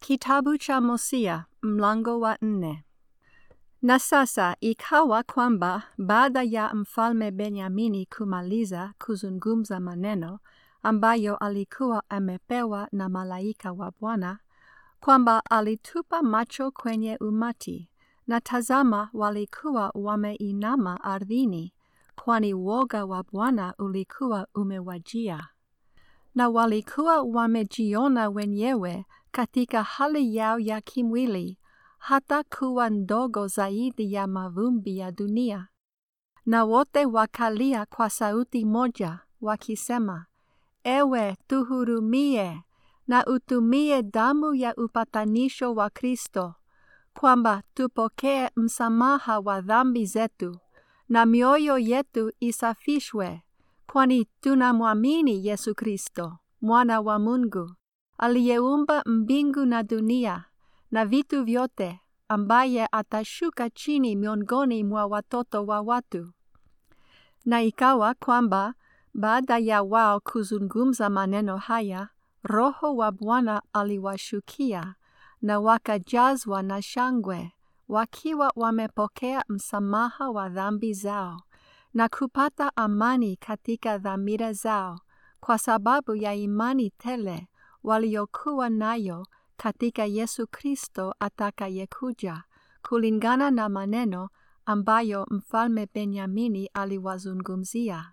Kitabu cha Hosea mlango wa 4. Na sasa ikawa kwamba baada ya mfalme Benyamini kumaliza kuzungumza maneno ambayo alikuwa amepewa na malaika wa Bwana, kwamba alitupa macho kwenye umati, na tazama walikuwa wameinama ardhini, kwani woga wa Bwana ulikuwa umewajia. Na walikuwa wamejiona wenyewe katika hali yao ya kimwili, hata kuwa ndogo zaidi ya mavumbi ya dunia. Na wote wakalia kwa sauti moja, wakisema, Ewe tuhurumie, na utumie damu ya upatanisho wa Kristo, kwamba tupokee msamaha wa dhambi zetu, na mioyo yetu isafishwe, kwani tunamwamini Yesu Kristo, mwana wa Mungu, aliyeumba mbingu na dunia na vitu vyote, ambaye atashuka chini miongoni mwa watoto wa watu. Na ikawa kwamba baada ya wao kuzungumza maneno haya, Roho wa Bwana aliwashukia, na wakajazwa na shangwe, wakiwa wamepokea msamaha wa dhambi zao, na kupata amani katika dhamira zao, kwa sababu ya imani tele waliokuwa nayo katika Yesu Kristo atakayekuja, kulingana na maneno ambayo mfalme Benyamini aliwazungumzia.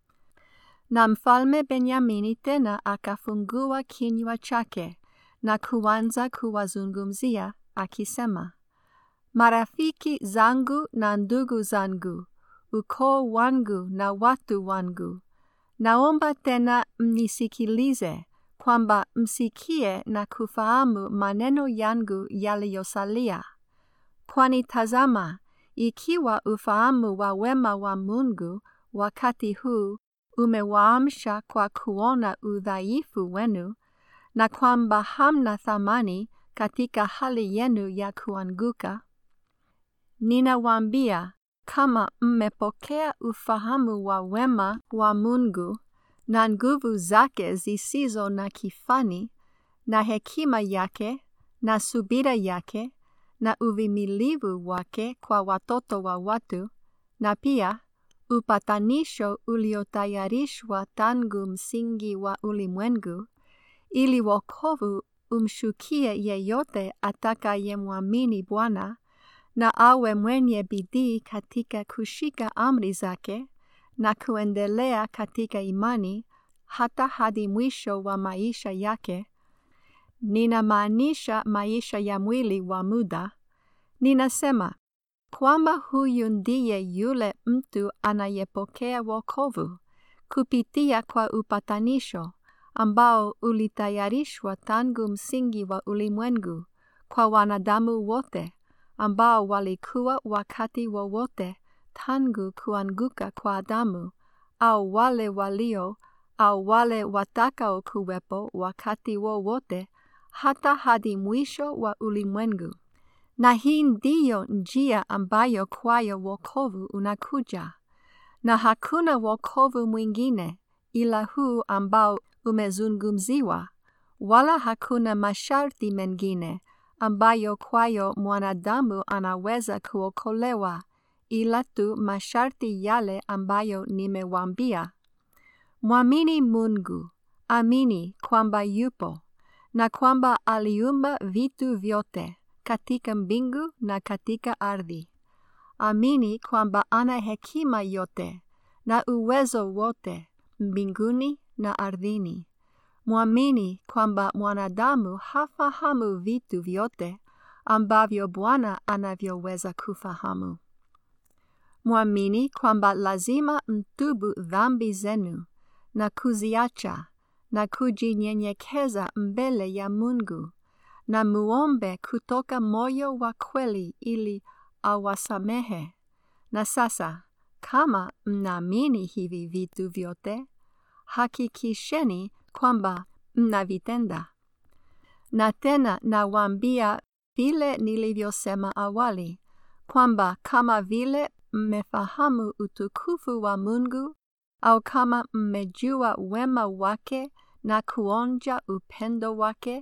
Na mfalme Benyamini tena akafungua kinywa chake na kuanza kuwazungumzia akisema, Marafiki zangu na ndugu zangu, ukoo wangu na watu wangu, naomba tena mnisikilize, kwamba msikie na kufahamu maneno yangu yaliyosalia. Kwani tazama, ikiwa ufahamu wa wema wa Mungu wakati huu umewaamsha kwa kuona udhaifu wenu, na kwamba hamna thamani katika hali yenu ya kuanguka, ninawaambia, kama mmepokea ufahamu wa wema wa Mungu na nguvu zake zisizo na kifani, na hekima yake na subira yake na uvumilivu wake kwa watoto wa watu, na pia upatanisho uliotayarishwa tangu msingi wa ulimwengu, ili wokovu umshukie yeyote atakayemwamini Bwana, na awe mwenye bidii katika kushika amri zake na kuendelea katika imani hata hadi mwisho wa maisha yake. Ninamaanisha maisha ya mwili wa muda. Ninasema kwamba huyu ndiye yule mtu anayepokea wokovu kupitia kwa upatanisho ambao ulitayarishwa tangu msingi wa ulimwengu kwa wanadamu wote ambao walikuwa wakati wowote tangu kuanguka kwa Adamu, au wale walio au wale watakao kuwepo wakati wowote hata hadi mwisho wa ulimwengu. Na hii ndiyo njia ambayo kwayo wokovu unakuja, na hakuna wokovu mwingine ila huu ambao umezungumziwa, wala hakuna masharti mengine ambayo kwayo mwanadamu anaweza kuokolewa, ila tu masharti yale ambayo nimewaambia. Mwamini Mungu, amini kwamba yupo, na kwamba aliumba vitu vyote katika mbingu na katika ardhi. Amini kwamba ana hekima yote na uwezo wote mbinguni na ardhini. Mwamini kwamba mwanadamu hafahamu vitu vyote ambavyo Bwana anavyoweza kufahamu. Mwamini kwamba lazima mtubu dhambi zenu na kuziacha na kujinyenyekeza mbele ya Mungu, na muombe kutoka moyo wa kweli ili awasamehe. Na sasa, kama mnaamini hivi vitu vyote, hakikisheni kwamba mnavitenda. Na tena nawaambia vile nilivyosema awali, kwamba kama vile mmefahamu utukufu wa Mungu, au kama mmejua wema wake na kuonja upendo wake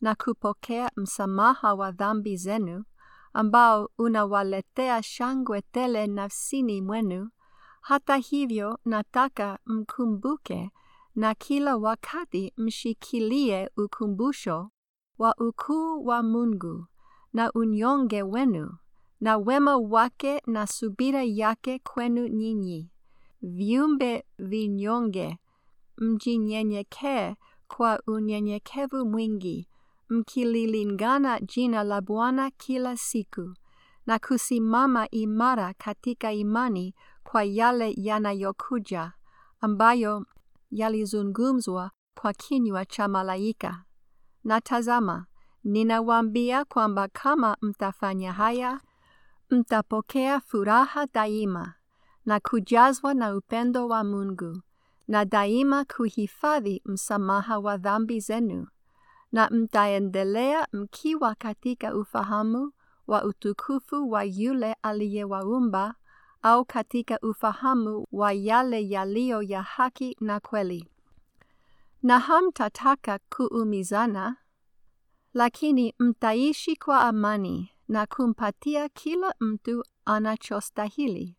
na kupokea msamaha wa dhambi zenu, ambao unawaletea shangwe tele nafsini mwenu, hata hivyo nataka mkumbuke na kila wakati mshikilie ukumbusho wa ukuu wa Mungu na unyonge wenu na wema wake na subira yake kwenu nyinyi. Viumbe vinyonge, mjinyenyekee kwa unyenyekevu mwingi, mkililingana jina la Bwana kila siku, na kusimama imara katika imani kwa yale yanayokuja, ambayo yalizungumzwa kwa kinywa cha malaika. Na tazama, ninawaambia kwamba kama mtafanya haya, mtapokea furaha daima, na kujazwa na upendo wa Mungu, na daima kuhifadhi msamaha wa dhambi zenu, na mtaendelea mkiwa katika ufahamu wa utukufu wa yule aliyewaumba, au katika ufahamu wa yale yaliyo ya haki na kweli. Na hamtataka kuumizana, lakini mtaishi kwa amani na kumpatia kila mtu anachostahili.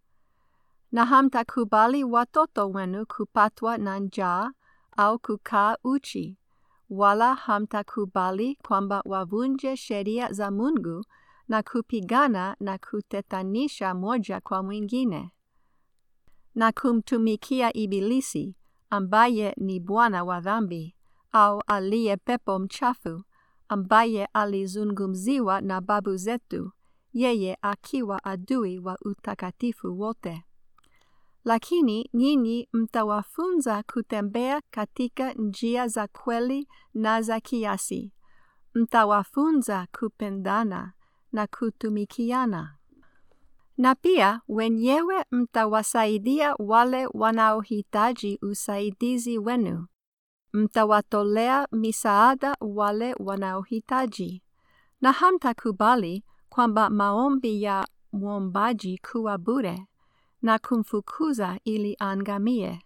Na hamtakubali watoto wenu kupatwa na njaa au kukaa uchi, wala hamtakubali kwamba wavunje sheria za Mungu na kupigana na kutetanisha moja kwa mwingine, na kumtumikia Ibilisi, ambaye ni bwana wa dhambi, au aliye pepo mchafu, ambaye alizungumziwa na babu zetu, yeye akiwa adui wa utakatifu wote. Lakini nyinyi mtawafunza kutembea katika njia za kweli na za kiasi. Mtawafunza kupendana na kutumikiana. Na pia wenyewe mtawasaidia wale wanaohitaji usaidizi wenu. Mtawatolea misaada wale wanaohitaji. Na hamtakubali kwamba maombi ya mwombaji kuwa bure, na kumfukuza ili angamie.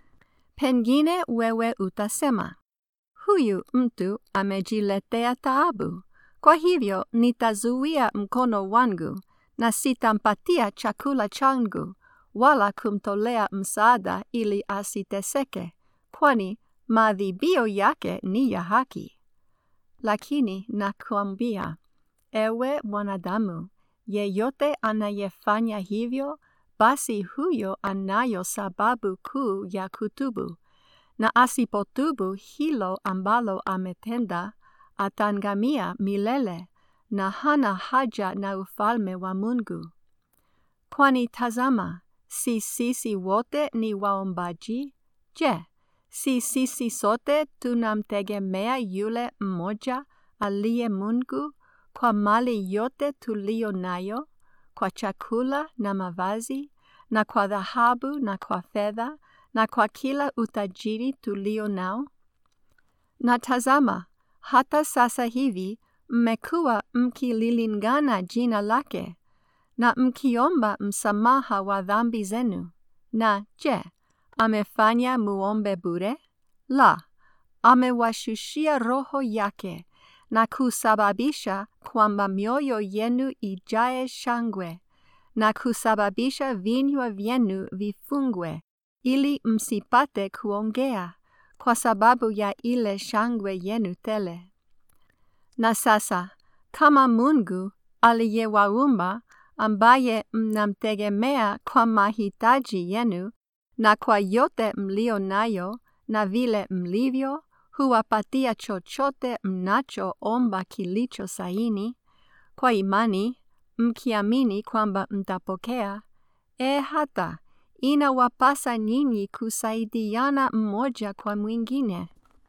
Pengine wewe utasema, huyu mtu amejiletea taabu, kwa hivyo nitazuia mkono wangu na sitampatia chakula changu, wala kumtolea msaada ili asiteseke, kwani maadhibio yake ni ya haki. Lakini nakuambia, ewe mwanadamu, yeyote anayefanya hivyo, basi huyo anayo sababu kuu ya kutubu, na asipotubu hilo ambalo ametenda, atangamia milele na hana haja na ufalme wa Mungu. Kwani tazama, si sisi wote ni waombaji? Je, si sisi sote tunamtegemea yule mmoja aliye Mungu kwa mali yote tuliyo nayo, kwa chakula na mavazi, na kwa dhahabu na kwa fedha, na kwa kila utajiri tulio nao? Na tazama, hata sasa hivi mmekuwa mkililingana jina lake, na mkiomba msamaha wa dhambi zenu. Na je, amefanya muombe bure? La, amewashushia Roho yake, na kusababisha kwamba mioyo yenu ijae shangwe, na kusababisha vinywa vyenu vifungwe, ili msipate kuongea, kwa sababu ya ile shangwe yenu tele. Na sasa, kama Mungu aliyewaumba, ambaye mnamtegemea kwa mahitaji yenu, na kwa yote mlio nayo, na vile mlivyo, huwapatia chochote mnachoomba kilicho sahihi, kwa imani, mkiamini kwamba mtapokea, hata inawapasa nyinyi kusaidiana mmoja kwa mwingine.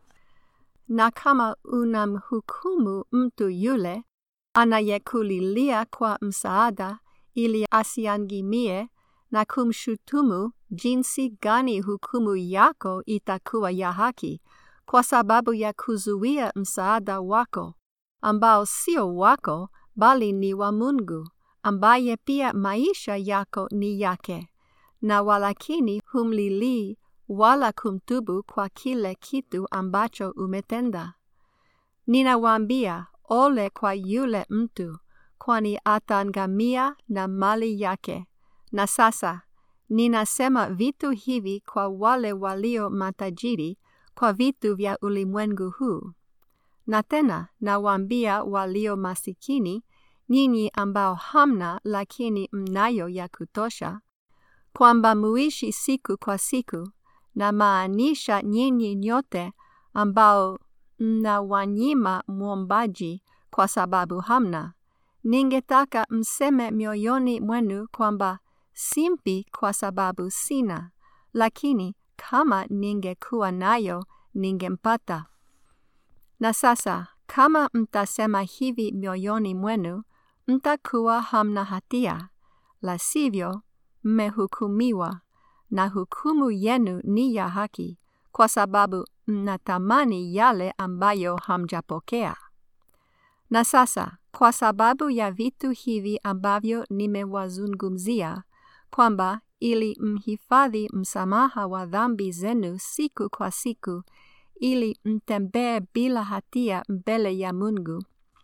Na kama unamhukumu mtu yule anayekulilia kwa msaada ili asiangamie, na kumshutumu, jinsi gani hukumu yako itakuwa ya haki, kwa sababu ya kuzuia msaada wako, ambao sio wako, bali ni wa Mungu, ambaye pia maisha yako ni yake, na walakini humlilii wala kumtubu kwa kile kitu ambacho umetenda. Ninawaambia, ole kwa yule mtu, kwani ataangamia na mali yake. Na sasa, ninasema vitu hivi kwa wale walio matajiri, kwa vitu vya ulimwengu huu. Na tena, nawaambia walio masikini, nyinyi ambao hamna lakini mnayo ya kutosha, kwamba muishi siku kwa siku, na maanisha nyinyi nyote ambao mnawanyima mwombaji kwa sababu hamna. Ningetaka mseme mioyoni mwenu kwamba simpi kwa sababu sina, lakini kama ningekuwa nayo ningempata. Na sasa, kama mtasema hivi mioyoni mwenu, mtakuwa hamna hatia, la sivyo mmehukumiwa, na hukumu yenu ni ya haki, kwa sababu mnatamani yale ambayo hamjapokea. Na sasa, kwa sababu ya vitu hivi ambavyo nimewazungumzia, kwamba ili mhifadhi msamaha wa dhambi zenu siku kwa siku, ili mtembee bila hatia mbele ya Mungu,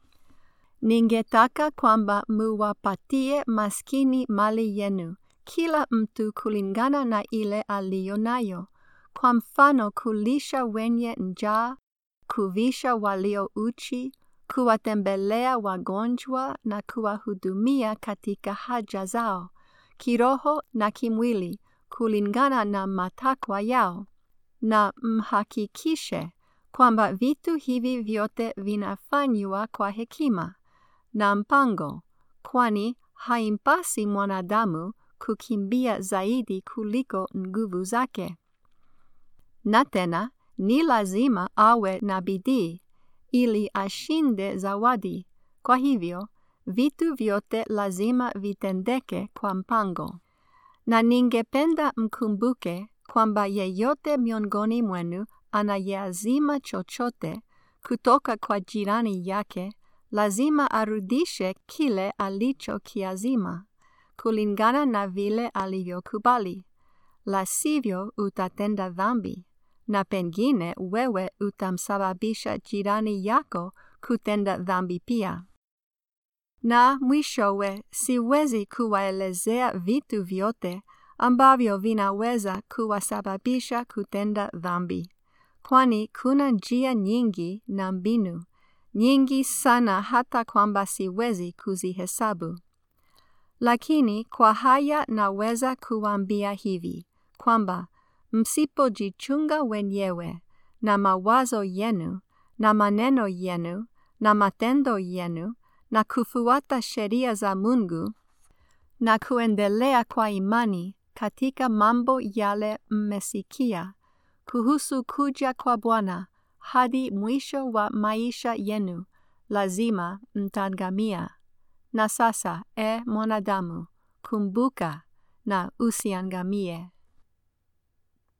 ningetaka kwamba muwapatie maskini mali yenu, kila mtu kulingana na ile aliyo nayo, kwa mfano kulisha wenye njaa, kuvisha walio uchi, kuwatembelea wagonjwa na kuwahudumia katika haja zao, kiroho na kimwili, kulingana na matakwa yao. Na mhakikishe kwamba vitu hivi vyote vinafanywa kwa hekima na mpango, kwani haimpasi mwanadamu kukimbia zaidi kuliko nguvu zake. Na tena ni lazima awe na bidii ili ashinde zawadi. Kwa hivyo, vitu vyote lazima vitendeke kwa mpango. Na ningependa mkumbuke kwamba yeyote miongoni mwenu anayeazima chochote kutoka kwa jirani yake, lazima arudishe kile alichokiazima, kulingana na vile alivyokubali. La sivyo utatenda dhambi, na pengine wewe utamsababisha jirani yako kutenda dhambi pia. Na mwishowe, siwezi kuwaelezea vitu vyote ambavyo vinaweza kuwasababisha kutenda dhambi, kwani kuna njia nyingi na mbinu nyingi sana hata kwamba siwezi kuzihesabu. Lakini kwa haya naweza kuambia hivi, kwamba msipojichunga wenyewe na mawazo yenu na maneno yenu na matendo yenu na kufuata sheria za Mungu na kuendelea kwa imani katika mambo yale mmesikia kuhusu kuja kwa Bwana hadi mwisho wa maisha yenu, lazima mtaangamia. Na sasa, mwanadamu, kumbuka na usiangamie.